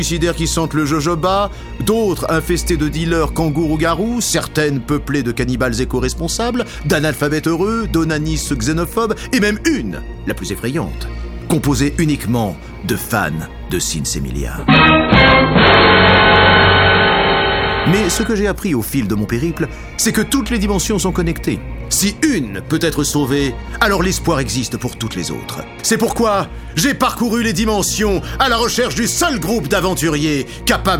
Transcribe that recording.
suicidaires qui sentent le jojoba, d'autres infestés de dealers kangourous-garous, certaines peuplées de cannibales éco-responsables, d'analphabètes heureux, d'onanistes xénophobes, et même une, la plus effrayante, composée uniquement de fans de Sins Emilia. Mais ce que j'ai appris au fil de mon périple, c'est que toutes les dimensions sont connectées. Si une peut être sauvée, alors l'espoir existe pour toutes les autres. C'est pourquoi j'ai parcouru les dimensions à la recherche du seul groupe d'aventuriers capable